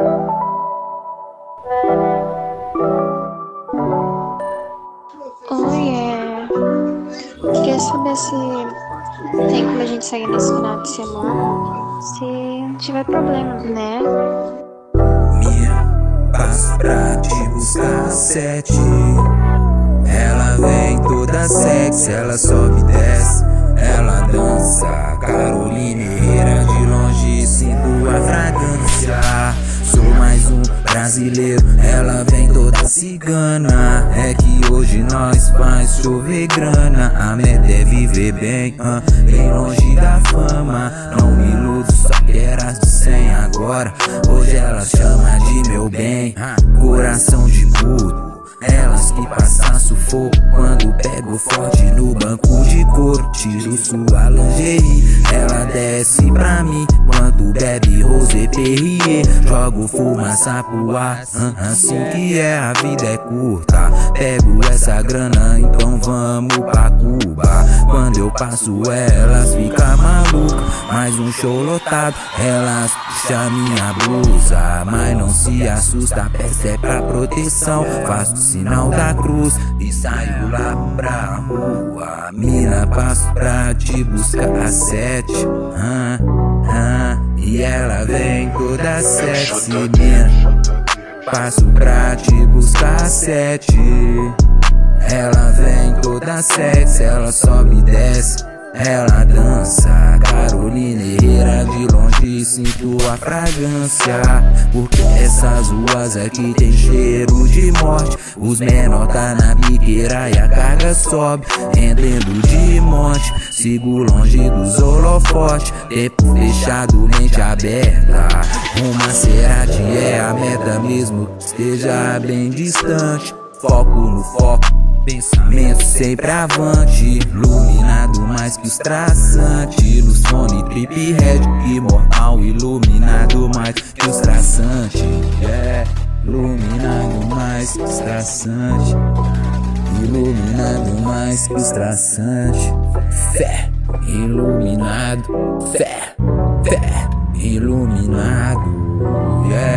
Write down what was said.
Oi, queria saber se tem como a gente sair nesse final de semana, se não tiver problema, né? Minha, passo pra te buscar às 7. Ela vem toda sexy, ela sobe e desce, ela dança. Carolina Herrera, de longe sinto a fragrância. Sou mais um brasileiro, ela vem toda cigana. É que hoje nós faz chover grana. A meta é viver bem, bem longe da fama. Não me iludo, só quero as de 100 agora. Hoje ela chama de meu bem, coração de puto. Elas que passam sufoco quando pego forte no banco de couro. Tiro sua lingerie, ela desce pra mim quando bebe rosé Perrier. Jogo fumaça pro ar, assim que é, a vida é curta. Pego essa grana, então vamos pra Cuba. Quando eu passo elas ficam malucas. Mais um show lotado, elas puxam minha blusa. Mas não se assusta, peça é pra proteção. Faço o sinal da cruz e saio lá pra rua. Mina, passo pra te buscar às 7. E ela vem toda sexy, mina. Passo pra te buscar às 7. Ela vem toda sexy, ela sobe e desce, ela dança. Carolina Herrera, de longe sinto a fragrância. Porque essas ruas aqui tem cheiro de morte. Os menor tá na biqueira e a carga sobe, rendendo de monte. Sigo longe dos holofotes, tempo fechado, mente aberta. Uma Maserati é a meta mesmo que esteja bem distante. Foco no foco, pensamento sempre avante. Iluminado mais que os traçantes. Luz, fone, trip, red, imortal. Iluminado mais que os traçantes. Iluminado mais que os traçantes. Iluminado mais que os traçantes. Fé, iluminado, fé, fé, iluminado,